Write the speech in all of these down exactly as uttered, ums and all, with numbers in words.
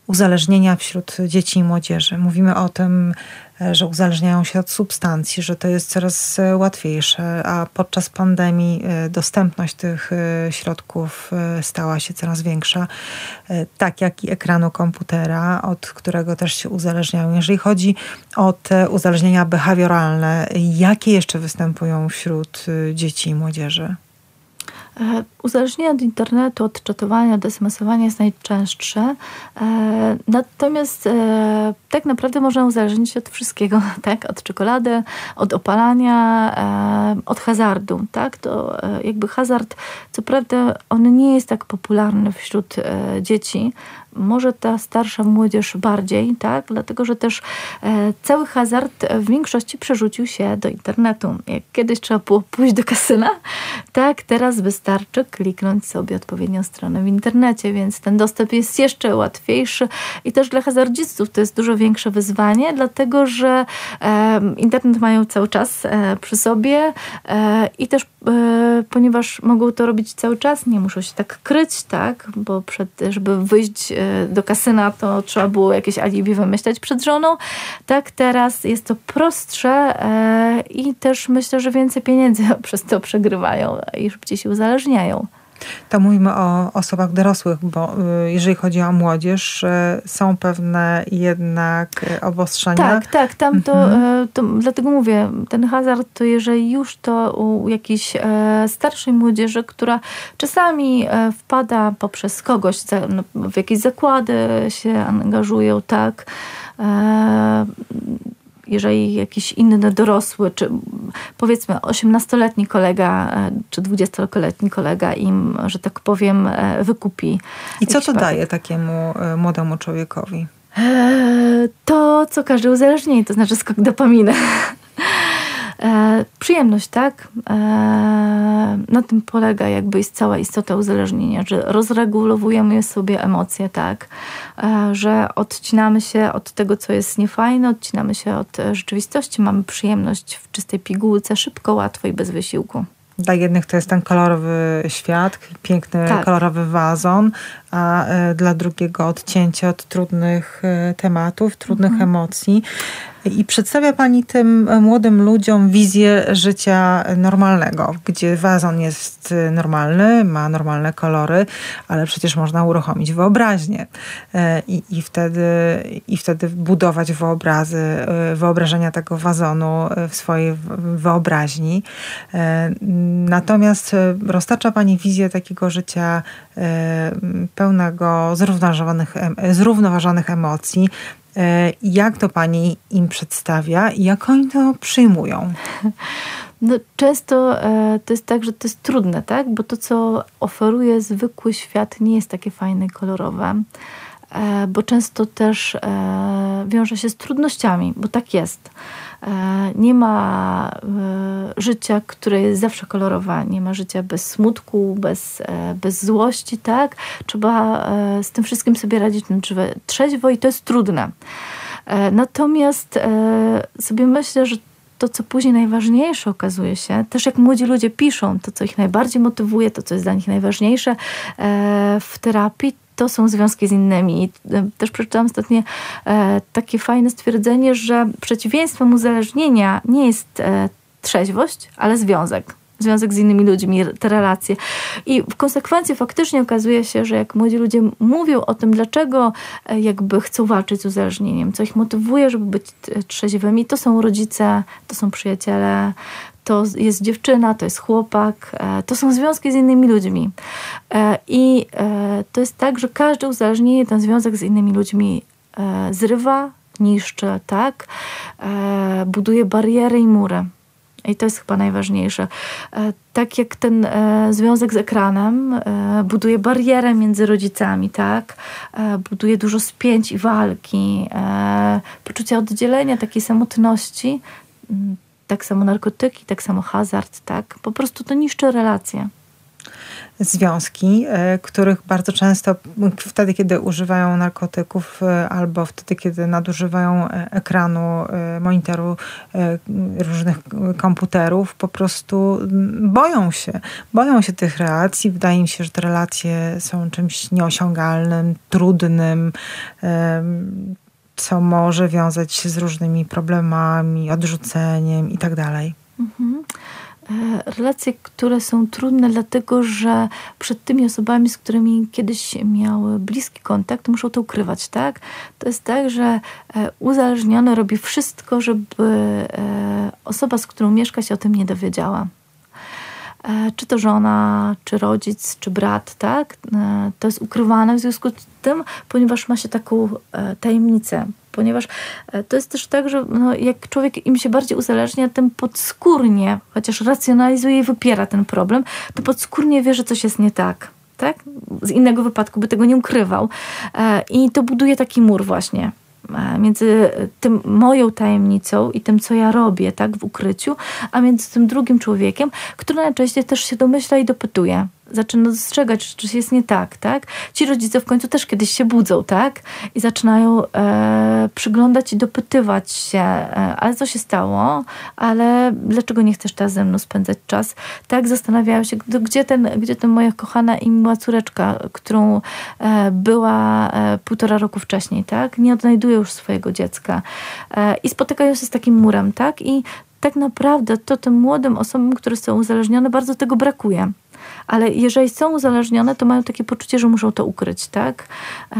uzależnienia wśród dzieci i młodzieży. Mówimy o tym, że uzależniają się od substancji, że to jest coraz łatwiejsze, a podczas pandemii dostępność tych środków stała się coraz większa, tak jak i ekranu komputera, od którego też się uzależniają. Jeżeli chodzi o te uzależnienia behawioralne, jakie jeszcze występują wśród dzieci i młodzieży? Uzależnienie od internetu, od czatowania, od es em esowania jest najczęstsze. Natomiast tak naprawdę można uzależnić się od wszystkiego, tak? Od czekolady, od opalania, od hazardu, tak? To jakby hazard, co prawda on nie jest tak popularny wśród dzieci, może ta starsza młodzież bardziej, tak? Dlatego, że też e, cały hazard w większości przerzucił się do internetu. Jak kiedyś trzeba było pójść do kasyna, tak? Teraz wystarczy kliknąć sobie odpowiednią stronę w internecie, więc ten dostęp jest jeszcze łatwiejszy i też dla hazardzistów to jest dużo większe wyzwanie, dlatego, że e, internet mają cały czas e, przy sobie e, i też e, ponieważ mogą to robić cały czas, nie muszą się tak kryć, tak? Bo przed, żeby wyjść e, do kasyna, to trzeba było jakieś alibi wymyślać przed żoną. Tak, teraz jest to prostsze e, i też myślę, że więcej pieniędzy przez to przegrywają i szybciej się uzależniają. To mówimy o osobach dorosłych, bo jeżeli chodzi o młodzież, są pewne jednak obostrzenia. Tak, tak, tam to, mhm. to dlatego mówię, ten hazard to jeżeli już to u jakiejś starszej młodzieży, która czasami wpada poprzez kogoś, w jakieś zakłady się angażują, tak, jeżeli jakiś inny dorosły, czy powiedzmy osiemnastoletni kolega, czy dwudziestoletni kolega im, że tak powiem, wykupi. I co to pakiet. daje takiemu młodemu człowiekowi? To, co każde uzależnienie, to znaczy skok dopaminy. E, przyjemność, tak? E, na tym polega jakby jest cała istota uzależnienia, że rozregulowujemy sobie emocje, tak? E, że odcinamy się od tego, co jest niefajne, odcinamy się od rzeczywistości, mamy przyjemność w czystej pigułce, szybko, łatwo i bez wysiłku. Dla jednych to jest ten kolorowy świat, piękny, tak. kolorowy wazon, a dla drugiego odcięcie od trudnych tematów, trudnych mhm. emocji. I przedstawia Pani tym młodym ludziom wizję życia normalnego, gdzie wazon jest normalny, ma normalne kolory, ale przecież można uruchomić wyobraźnię i, i, wtedy, i wtedy budować wyobrazy, wyobrażenia tego wazonu w swojej wyobraźni. Natomiast roztacza Pani wizję takiego życia pełnego zrównoważonych, zrównoważonych emocji. Jak to Pani im przedstawia i jak oni to przyjmują? No, często e, to jest tak, że to jest trudne, tak? Bo to, co oferuje zwykły świat, nie jest takie fajne i kolorowe. E, bo często też e, wiąże się z trudnościami, bo tak jest. E, nie ma e, życia, które jest zawsze kolorowe. Nie ma życia bez smutku, bez, e, bez złości, tak? Trzeba e, z tym wszystkim sobie radzić na trzeźwo i to jest trudne. E, natomiast e, sobie myślę, że to, co później najważniejsze okazuje się, też jak młodzi ludzie piszą, to, co ich najbardziej motywuje, to, co jest dla nich najważniejsze e, w terapii, to są związki z innymi. I też przeczytałam ostatnio e, takie fajne stwierdzenie, że przeciwieństwem uzależnienia nie jest e, trzeźwość, ale związek. Związek z innymi ludźmi, te relacje. I w konsekwencji faktycznie okazuje się, że jak młodzi ludzie mówią o tym, dlaczego e, jakby chcą walczyć z uzależnieniem, co ich motywuje, żeby być trzeźwymi, to są rodzice, to są przyjaciele, to jest dziewczyna, to jest chłopak, to są związki z innymi ludźmi. I to jest tak, że każde uzależnienie ten związek z innymi ludźmi zrywa, niszczy, tak? Buduje bariery i mury. I to jest chyba najważniejsze. Tak jak ten związek z ekranem buduje barierę między rodzicami, tak? Buduje dużo spięć i walki, poczucia oddzielenia, takiej samotności. Tak samo narkotyki, tak samo hazard, tak? Po prostu to niszczy relacje. związki, których bardzo często wtedy, kiedy używają narkotyków albo wtedy, kiedy nadużywają ekranu, monitoru różnych komputerów, po prostu boją się. Boją się tych relacji. Wydaje mi się, że te relacje są czymś nieosiągalnym, trudnym, co może wiązać się z różnymi problemami, odrzuceniem i tak dalej. Mhm. Relacje, które są trudne, dlatego że przed tymi osobami, z którymi kiedyś miały bliski kontakt, muszą to ukrywać, tak? To jest tak, że uzależniony robi wszystko, żeby osoba, z którą mieszka, się o tym nie dowiedziała. Czy to żona, czy rodzic, czy brat, tak? To jest ukrywane w związku z tym, ponieważ ma się taką tajemnicę. Ponieważ to jest też tak, że no, jak człowiek im się bardziej uzależnia, tym podskórnie, chociaż racjonalizuje i wypiera ten problem, to podskórnie wie, że coś jest nie tak. Tak? Z innego wypadku by tego nie ukrywał. I to buduje taki mur właśnie między tym moją tajemnicą i tym, co ja robię, tak, w ukryciu, a między tym drugim człowiekiem, który najczęściej też się domyśla i dopytuje. Zaczyna dostrzegać, że coś jest nie tak, tak? Ci rodzice w końcu też kiedyś się budzą, tak? I zaczynają e, przyglądać i dopytywać się, e, ale co się stało? Ale dlaczego nie chcesz teraz ze mną spędzać czas? Tak? Zastanawiają się, gdzie ten, gdzie ten moja kochana i miła córeczka, którą e, była e, półtora roku wcześniej, tak? Nie odnajduje już swojego dziecka. E, I spotykają się z takim murem, tak? I tak naprawdę to tym młodym osobom, które są uzależnione, bardzo tego brakuje. Ale jeżeli są uzależnione, to mają takie poczucie, że muszą to ukryć, tak? Eee,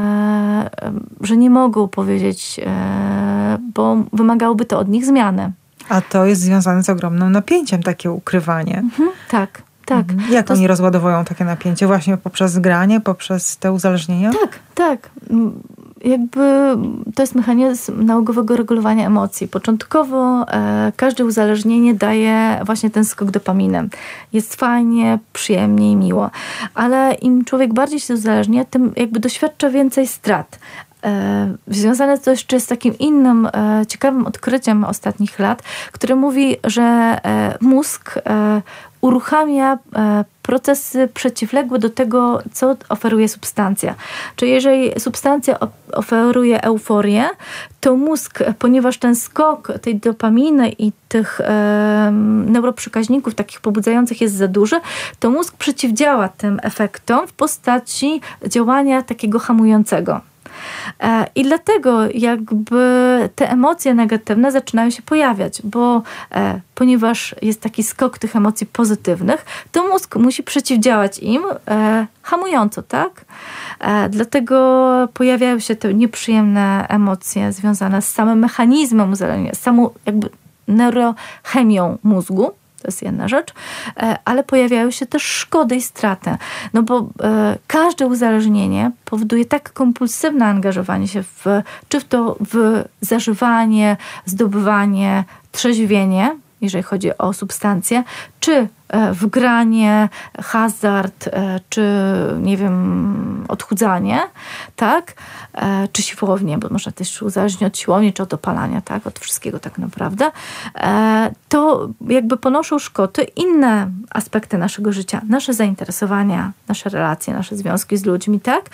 że nie mogą powiedzieć, eee, bo wymagałoby to od nich zmiany. A to jest związane z ogromnym napięciem, takie ukrywanie. Mhm, tak, tak. Mhm. Jak to oni rozładowują takie napięcie? Właśnie poprzez granie, poprzez te uzależnienia? Tak, tak. Jakby to jest mechanizm nałogowego regulowania emocji. Początkowo e, każde uzależnienie daje właśnie ten skok dopaminy. Jest fajnie, przyjemnie i miło. Ale im człowiek bardziej się uzależnia, tym jakby doświadcza więcej strat. E, związane to jeszcze z takim innym e, ciekawym odkryciem ostatnich lat, które mówi, że e, mózg e, uruchamia e, procesy przeciwległe do tego, co oferuje substancja. Czyli jeżeli substancja oferuje euforię, to mózg, ponieważ ten skok tej dopaminy i tych e, neuroprzekaźników takich pobudzających jest za duży, to mózg przeciwdziała tym efektom w postaci działania takiego hamującego. I dlatego jakby te emocje negatywne zaczynają się pojawiać, bo e, ponieważ jest taki skok tych emocji pozytywnych, to mózg musi przeciwdziałać im e, hamująco, tak? E, dlatego pojawiają się te nieprzyjemne emocje związane z samym mechanizmem uzależnienia, z samą jakby neurochemią mózgu. To jest jedna rzecz, ale pojawiają się też szkody i straty. No bo e, każde uzależnienie powoduje tak kompulsywne angażowanie się w, czy w to w zażywanie, zdobywanie, trzeźwienie, jeżeli chodzi o substancje, czy w granie, hazard, czy nie wiem, odchudzanie, tak? Czy siłownię, bo można też uzależnić od siłowni, czy od opalania, tak? Od wszystkiego tak naprawdę. To jakby ponoszą szkody inne aspekty naszego życia, nasze zainteresowania, nasze relacje, nasze związki z ludźmi, tak?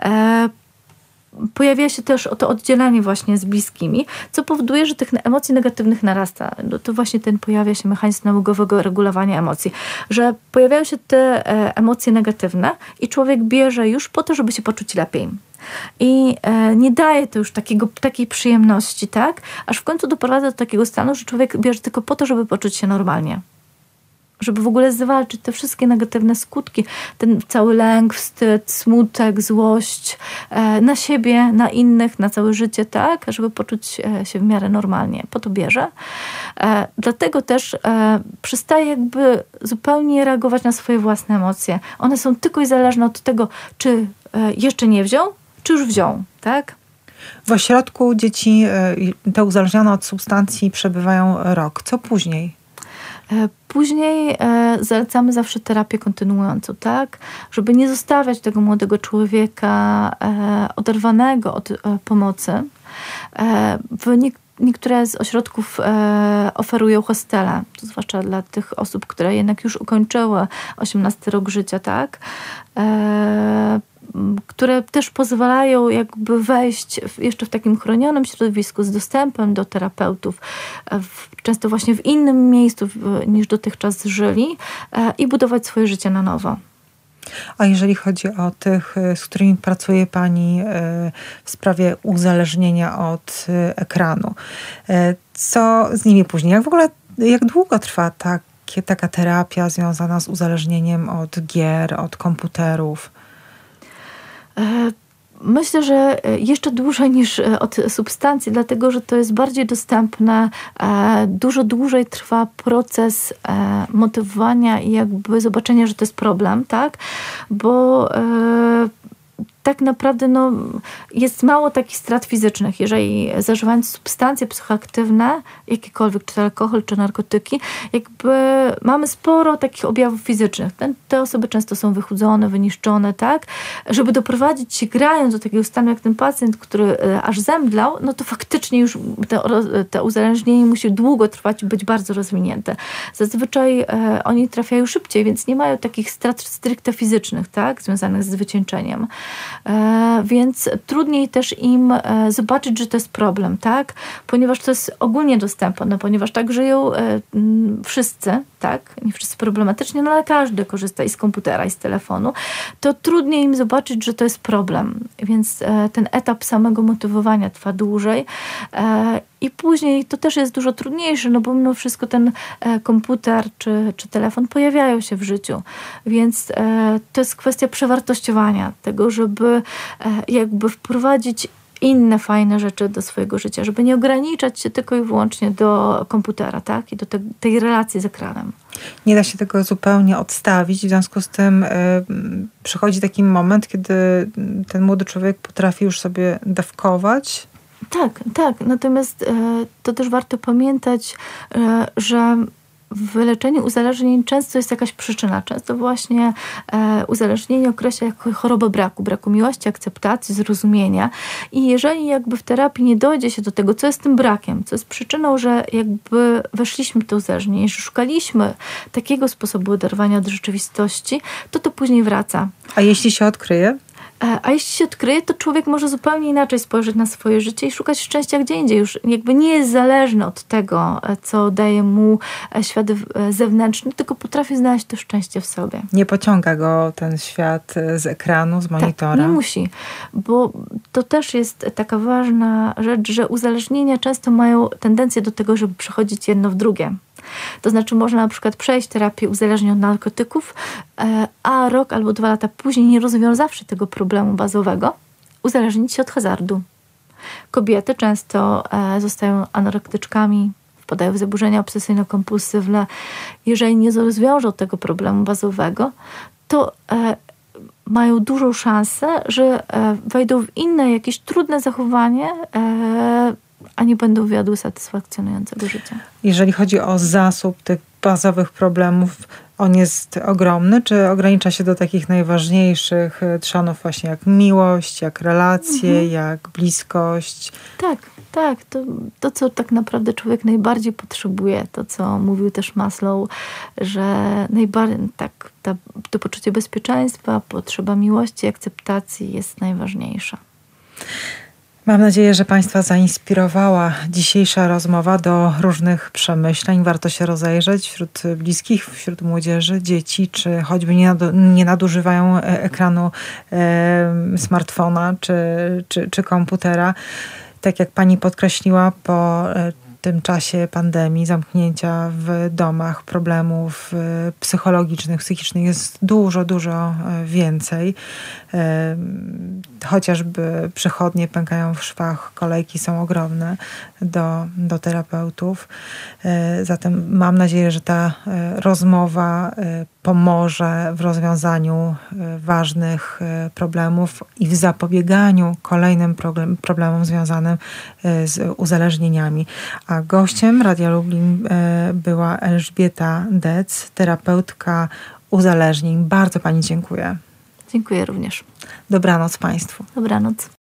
Pojawia się też to oddzielanie właśnie z bliskimi, co powoduje, że tych emocji negatywnych narasta. No to właśnie ten pojawia się mechanizm nałogowego regulowania emocji, że pojawiają się te emocje negatywne i człowiek bierze już po to, żeby się poczuć lepiej. I e, nie daje to już takiego, takiej przyjemności, tak? Aż w końcu doprowadza do takiego stanu, że człowiek bierze tylko po to, żeby poczuć się normalnie. Żeby w ogóle zwalczyć te wszystkie negatywne skutki, ten cały lęk, wstyd, smutek, złość e, na siebie, na innych, na całe życie, tak? Żeby poczuć e, się w miarę normalnie. Po to bierze. E, dlatego też e, przestaje jakby zupełnie reagować na swoje własne emocje. One są tylko i zależne od tego, czy e, jeszcze nie wziął, czy już wziął, tak? W ośrodku dzieci te uzależnione od substancji przebywają rok. Co później? Później e, zalecamy zawsze terapię kontynuującą, tak? Żeby nie zostawiać tego młodego człowieka e, oderwanego od e, pomocy. E, w nie, niektóre z ośrodków e, oferują hostele, to zwłaszcza dla tych osób, które jednak już ukończyły osiemnasty rok życia, tak? E, które też pozwalają jakby wejść w, jeszcze w takim chronionym środowisku z dostępem do terapeutów, w, często właśnie w innym miejscu w, niż dotychczas żyli e, i budować swoje życie na nowo. A jeżeli chodzi o tych, z którymi pracuje Pani w sprawie uzależnienia od ekranu, co z nimi później? Jak w ogóle, jak długo trwa takie, taka terapia związana z uzależnieniem od gier, od komputerów? Myślę, że jeszcze dłużej niż od substancji, dlatego że to jest bardziej dostępne. Dużo dłużej trwa proces motywowania i jakby zobaczenia, że to jest problem, tak? Bo tak naprawdę no, jest mało takich strat fizycznych. Jeżeli zażywając substancje psychoaktywne, jakiekolwiek, czy alkohol, czy narkotyki, jakby mamy sporo takich objawów fizycznych. Ten, te osoby często są wychudzone, wyniszczone, tak? Żeby doprowadzić się, grając do takiego stanu, jak ten pacjent, który aż zemdlał, no to faktycznie już to, to uzależnienie musi długo trwać i być bardzo rozwinięte. Zazwyczaj e, oni trafiają szybciej, więc nie mają takich strat stricte fizycznych, tak? Związanych z wycieńczeniem. E, więc trudniej też im e, zobaczyć, że to jest problem, tak? Ponieważ to jest ogólnie dostępne, no, ponieważ tak żyją e, m, wszyscy, tak? Nie wszyscy problematycznie, no ale każdy korzysta i z komputera, i z telefonu. To trudniej im zobaczyć, że to jest problem. Więc e, ten etap samego motywowania trwa dłużej. E, I później to też jest dużo trudniejsze, no bo mimo wszystko ten e, komputer czy, czy telefon pojawiają się w życiu. Więc e, to jest kwestia przewartościowania tego, żeby e, jakby wprowadzić inne fajne rzeczy do swojego życia, żeby nie ograniczać się tylko i wyłącznie do komputera, tak? I do te, tej relacji z ekranem. Nie da się tego zupełnie odstawić. W związku z tym y, przychodzi taki moment, kiedy ten młody człowiek potrafi już sobie dawkować. Tak, tak. Natomiast e, to też warto pamiętać, e, że w leczeniu uzależnień często jest jakaś przyczyna. Często właśnie e, uzależnienie określa jako chorobę braku, braku miłości, akceptacji, zrozumienia. I jeżeli jakby w terapii nie dojdzie się do tego, co jest tym brakiem, co jest przyczyną, że jakby weszliśmy w to uzależnienie, że szukaliśmy takiego sposobu oderwania od rzeczywistości, to to później wraca. A jeśli się odkryje? A jeśli się odkryje, to człowiek może zupełnie inaczej spojrzeć na swoje życie i szukać szczęścia gdzie indziej. Już jakby nie jest zależny od tego, co daje mu świat zewnętrzny, tylko potrafi znaleźć to szczęście w sobie. Nie pociąga go ten świat z ekranu, z monitora? Tak, nie musi, bo to też jest taka ważna rzecz, że uzależnienia często mają tendencję do tego, żeby przechodzić jedno w drugie. To znaczy można na przykład przejść terapię uzależnień od narkotyków, a rok albo dwa lata później, nie rozwiązawszy tego problemu bazowego, uzależnić się od hazardu. Kobiety często zostają anorektyczkami, wpadają w zaburzenia obsesyjno-kompulsywne. Jeżeli nie rozwiążą tego problemu bazowego, to mają dużą szansę, że wejdą w inne jakieś trudne zachowanie, a nie będą wiodły satysfakcjonującego życia. Jeżeli chodzi o zasób tych bazowych problemów, on jest ogromny, czy ogranicza się do takich najważniejszych trzonów właśnie jak miłość, jak relacje, mhm. jak bliskość? Tak, tak. To, to, co tak naprawdę człowiek najbardziej potrzebuje, to co mówił też Maslow, że najbardziej tak, ta, to poczucie bezpieczeństwa, potrzeba miłości, akceptacji jest najważniejsza. Mam nadzieję, że Państwa zainspirowała dzisiejsza rozmowa do różnych przemyśleń. Warto się rozejrzeć wśród bliskich, wśród młodzieży, dzieci, czy choćby nie, nadu, nie nadużywają ekranu e, smartfona czy, czy, czy komputera. Tak jak Pani podkreśliła, po e, tym czasie pandemii, zamknięcia w domach, problemów psychologicznych, psychicznych jest dużo, dużo więcej. Chociażby przychodnie pękają w szwach, kolejki są ogromne do, do terapeutów. Zatem mam nadzieję, że ta rozmowa pomoże w rozwiązaniu ważnych problemów i w zapobieganiu kolejnym problem, problemom związanym z uzależnieniami. A gościem Radia Lublin była Elżbieta Dec, terapeutka uzależnień. Bardzo Pani dziękuję. Dziękuję również. Dobranoc Państwu. Dobranoc.